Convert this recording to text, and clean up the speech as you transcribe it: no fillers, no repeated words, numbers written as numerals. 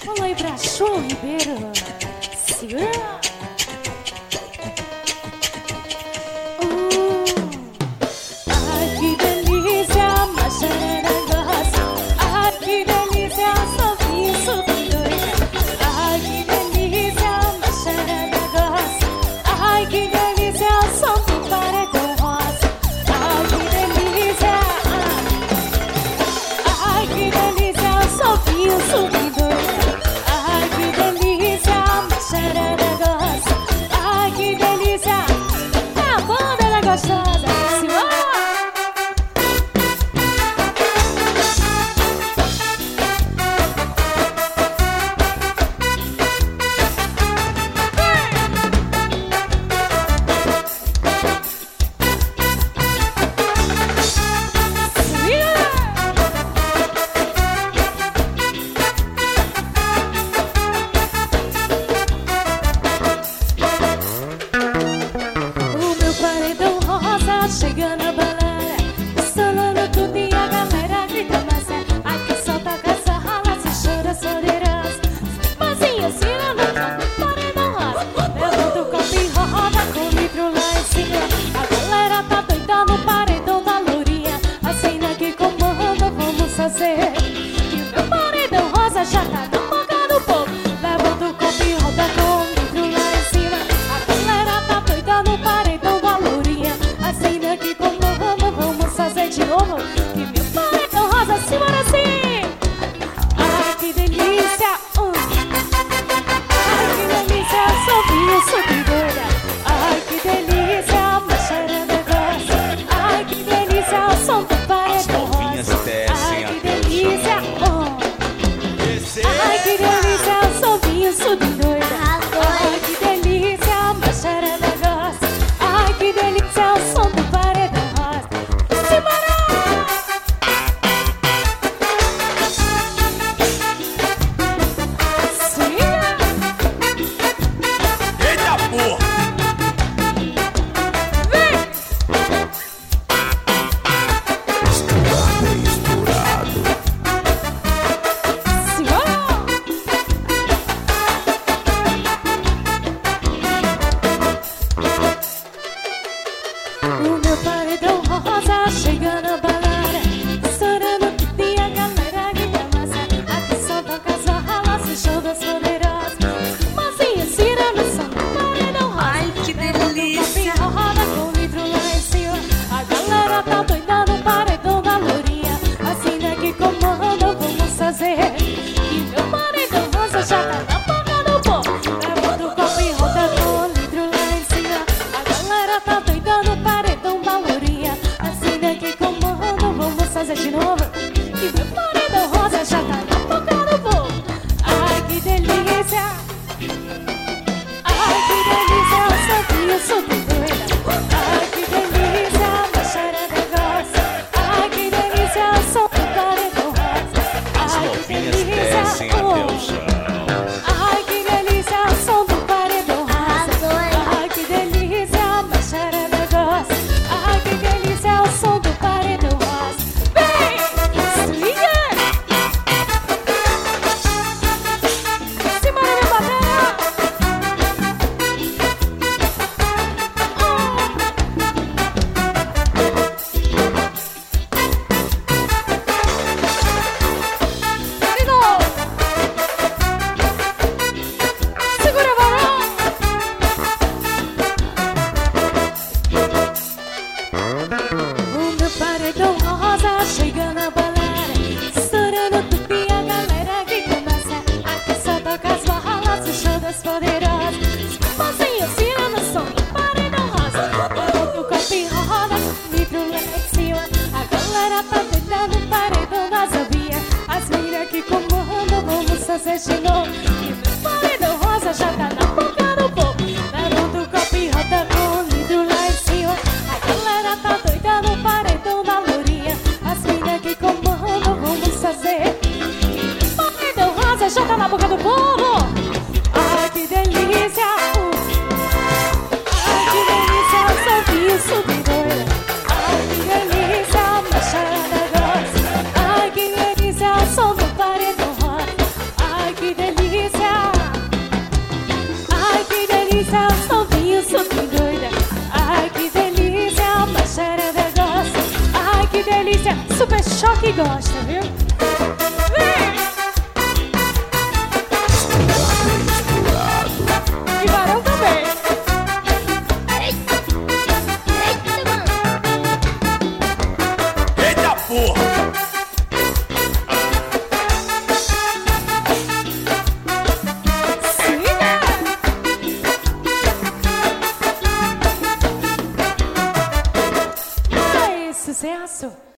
Fala aí pra João Ribeiro. Segura. Ai, que delícia, mas é negócio. Ai, que delícia, só vi isso doida. Ai, que delícia, mas é negócio. Ai, que delícia, só tu paredão rosa. Ai, que delícia. Ai, que delícia, só vi isso doida. Ai, que delícia, mas é negócio. Ai, que delícia. A banda da gostosa. Chegando a balada, estourando tudo e a galera grita, mas é aqui só toca essa rala, se chora soleiras. Mozinha, ensina no canto, paredão rosa. Levanta o copo e roda com litro lá em cima. A galera tá doida no paredão da lourinha. A cena que comanda, vamos fazer. E o meu paredão rosa já tá na boca do povo. Levanta o copo e roda com litro lá em cima. A galera tá doida no paredão da lourinha. Cena que comanda, vamos fazer de novo. Que meu paredão rosa se mora assim. Ai, que delícia. Ai, que delícia, sozinho, subidora. Ai, que delícia, mas cheira negócio. Ai, que delícia, som do paredão rosa. Ai, que delícia. Ai, que delícia, sozinho, subidora. Ai, que delícia, mas cheira negócio. Ai, que delícia, o som do paredão rosa. Simbora! Sim! Eita porra! Vem! Misturado. Simbora! O meu paredão rosa chegando a balada, estourando tudo e a galera grita, mas aqui só toca as ralas e show das poderosas. Mozinha, cira no som do paredão rosa. Ai, que delícia! Roda com litro lá em cima. A galera tá doida no paredão da lourinha. Assim daqui comanda, vamos fazer. E meu paredão rosa já tá na boca do povo. Levanta o copo e roda com litro lá em cima. A galera tá doida no paredão da lourinha. Assim daqui comanda, vamos fazer de novo. E meu paredão rosa já tá na boca do povo. Ai, que delícia. Ai, que delícia, eu sabia, eu sou doida. Ai, que delícia, mas cheira negócio. Ai, que delícia, eu sou do paredão rosa. Ai, que delícia, ai, que delícia, o som do paredão rosa. Ai, que delícia, mas cheira negócio. Ai, que delícia, o som do paredão rosa. Vem, swinga! Simbora, meu bater! Querido! Segura, varão! O meu paredão rosa chegando a balada, estourando tudo e a galera grita, mas aqui só toca as barralas, o show das poderosas. Mozinho, cira no som do paredão rosa. Levanta o copo e roda, litro lá em cima. A galera tá doida no paredão das novinhas. As meninas que comandam, vamos fazer de novo. E meu paredão rosa já tá na boca do povo. Levanta o copo e roda com litro lá em cima. A galera tá doida no paredão da lourinha. As meninas que comandam, vamos fazer. E meu paredão rosa já tá na boca do povo. Ai, que delícia. Ai, que delícia, eu só vi subidora. Ai, que delícia, mas cheira negócio. Ai, que delícia, o som do paredão rosa. Ai, que delícia. Super Choque gosta, viu?